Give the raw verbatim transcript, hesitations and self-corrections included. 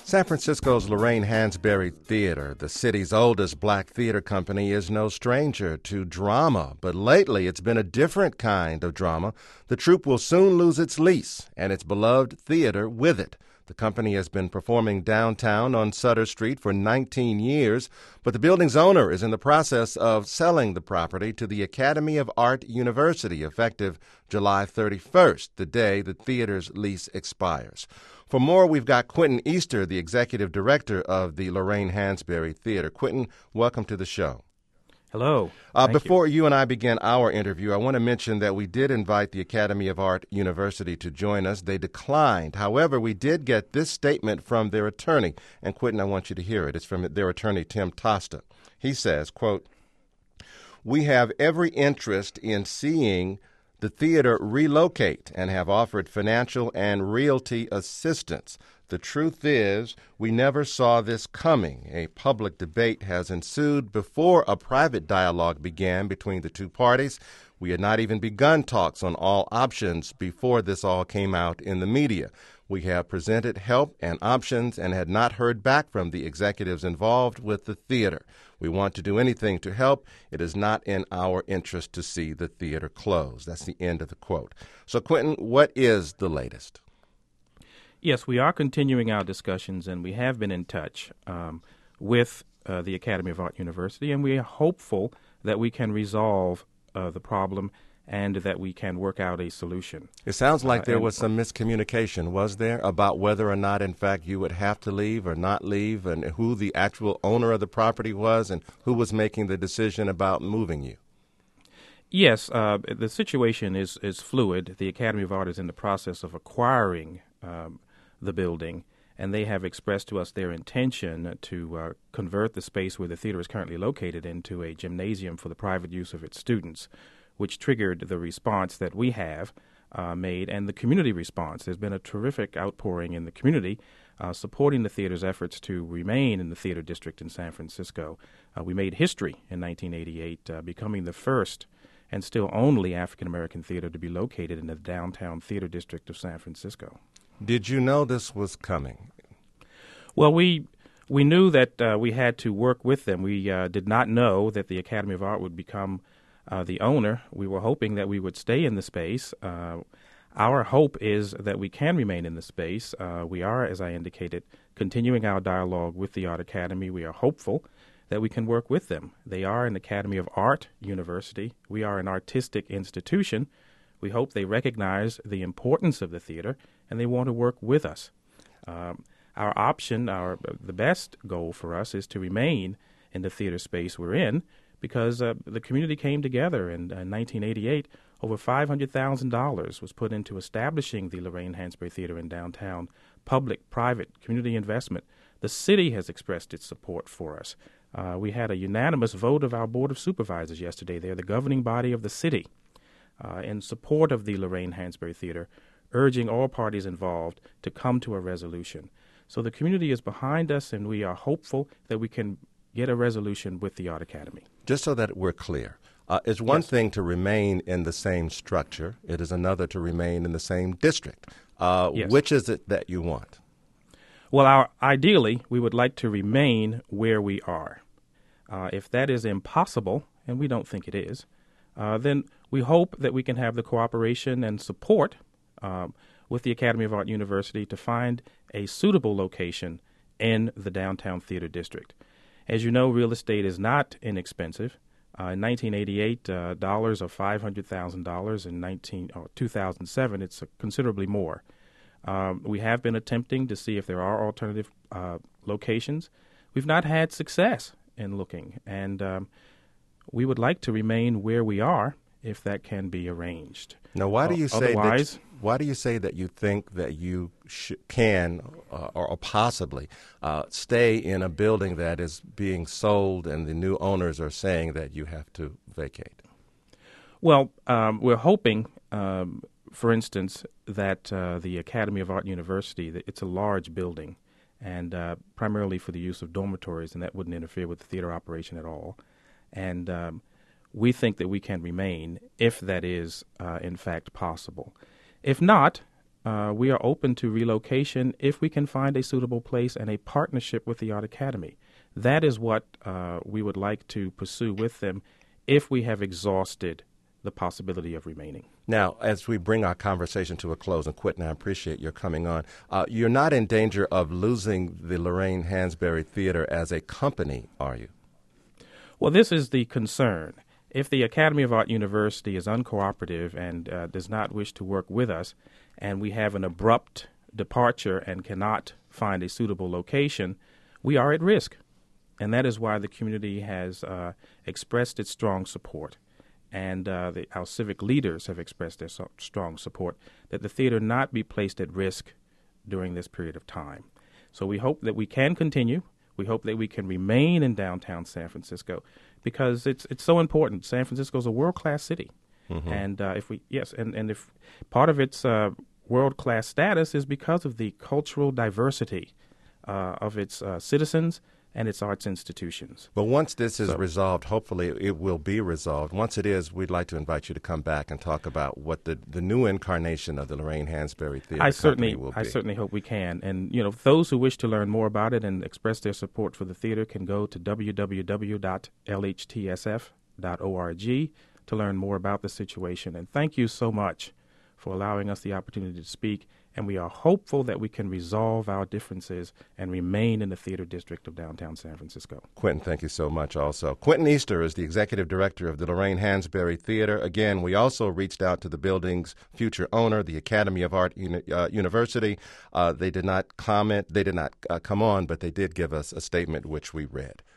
San Francisco's Lorraine Hansberry Theater, the city's oldest black theater company, is no stranger to drama. But lately, it's been a different kind of drama. The troupe will soon lose its lease, and its beloved theater with it. The company has been performing downtown on Sutter Street for nineteen years, but the building's owner is in the process of selling the property to the Academy of Art University, effective July thirty-first, the day the theater's lease expires. For more, we've got Quentin Easter, the executive director of the Lorraine Hansberry Theater. Quentin, welcome to the show. Hello. Uh, before you. you and I begin our interview, I want to mention that we did invite the Academy of Art University to join us. They declined. However, we did get this statement from their attorney. And Quentin, I want you to hear it. It's from their attorney, Tim Tosta. He says, quote, "We have every interest in seeing the theater relocate and have offered financial and realty assistance. The truth is, we never saw this coming. A public debate has ensued before a private dialogue began between the two parties. We had not even begun talks on all options before this all came out in the media. We have presented help and options and had not heard back from the executives involved with the theater. We want to do anything to help. It is not in our interest to see the theater close." That's the end of the quote. So, Quentin, what is the latest? Yes, we are continuing our discussions, and we have been in touch um, with uh, the Academy of Art University, and we are hopeful that we can resolve uh, the problem and that we can work out a solution. It sounds like Uh, there and- was some miscommunication, was there, about whether or not, in fact, you would have to leave or not leave, and who the actual owner of the property was and who was making the decision about moving you? Yes, uh, the situation is, is fluid. The Academy of Art is in the process of acquiring um, the building, and they have expressed to us their intention to uh, convert the space where the theater is currently located into a gymnasium for the private use of its students, which triggered the response that we have uh, made and the community response. There's been a terrific outpouring in the community uh, supporting the theater's efforts to remain in the theater district in San Francisco. Uh, we made history in nineteen eighty-eight, uh, becoming the first and still only African-American theater to be located in the downtown theater district of San Francisco. Did you know this was coming? Well, we we knew that uh, we had to work with them. We uh, did not know that the Academy of Art would become uh, the owner. We were hoping that we would stay in the space. Uh, our hope is that we can remain in the space. Uh, we are, as I indicated, continuing our dialogue with the Art Academy. We are hopeful that we can work with them. They are an Academy of Art University. We are an artistic institution. We hope they recognize the importance of the theater, and they want to work with us. Um, our option, our the best goal for us is to remain in the theater space we're in, because uh, the community came together in uh, nineteen eighty-eight. Over five hundred thousand dollars was put into establishing the Lorraine Hansberry Theater in downtown. Public, private, community investment. The city has expressed its support for us. Uh, we had a unanimous vote of our Board of Supervisors yesterday. They're the governing body of the city uh, in support of the Lorraine Hansberry Theater, urging all parties involved to come to a resolution. So the community is behind us, and we are hopeful that we can get a resolution with the Art Academy. Just so that we're clear, uh, it's one Yes. thing to remain in the same structure. It is another to remain in the same district. Uh, Yes. Which is it that you want? Well, our, ideally, we would like to remain where we are. Uh, if that is impossible, and we don't think it is, uh, then we hope that we can have the cooperation and support um, with the Academy of Art University to find a suitable location in the downtown theater district. As you know, real estate is not inexpensive. Uh, in nineteen eighty-eight, uh, dollars are five hundred thousand dollars. In nineteen, or two thousand seven, it's uh, considerably more. Um, we have been attempting to see if there are alternative uh, locations. We've not had success in looking, and um, we would like to remain where we are if that can be arranged. Now, why do you Uh, say otherwise, that? Why do you say that you think that you sh- can uh, or, or possibly uh, stay in a building that is being sold, and the new owners are saying that you have to vacate? Well, um, we're hoping, um, for instance, that uh, the Academy of Art University, that it's a large building, and uh, primarily for the use of dormitories, and that wouldn't interfere with the theater operation at all. And um, we think that we can remain if that is, uh, in fact, possible. If not, uh, we are open to relocation if we can find a suitable place and a partnership with the Art Academy. That is what uh, we would like to pursue with them if we have exhausted the possibility of remaining. Now, as we bring our conversation to a close, and Quentin, I appreciate your coming on, uh, you're not in danger of losing the Lorraine Hansberry Theater as a company, are you? Well, this is the concern. If the Academy of Art University is uncooperative and uh, does not wish to work with us, and we have an abrupt departure and cannot find a suitable location, we are at risk. And that is why the community has uh, expressed its strong support. And uh, the, our civic leaders have expressed their so strong support that the theater not be placed at risk during this period of time. So we hope that we can continue. We hope that we can remain in downtown San Francisco because it's it's so important. San Francisco is a world-class city. Mm-hmm. And uh, if we, yes, and, and if part of its uh, world-class status is because of the cultural diversity uh, of its uh, citizens and its arts institutions. But once this is so, resolved, hopefully it will be resolved. Once it is, we'd like to invite you to come back and talk about what the, the new incarnation of the Lorraine Hansberry Theater I Company certainly, will be. I certainly hope we can. And, you know, those who wish to learn more about it and express their support for the theater can go to w w w dot l h t s f dot org to learn more about the situation. And thank you so much for allowing us the opportunity to speak, and we are hopeful that we can resolve our differences and remain in the theater district of downtown San Francisco. Quentin, thank you so much also. Quentin Easter is the executive director of the Lorraine Hansberry Theater. Again, we also reached out to the building's future owner, the Academy of Art Uni- uh, University. Uh, they did not comment, they did not uh, come on, but they did give us a statement which we read.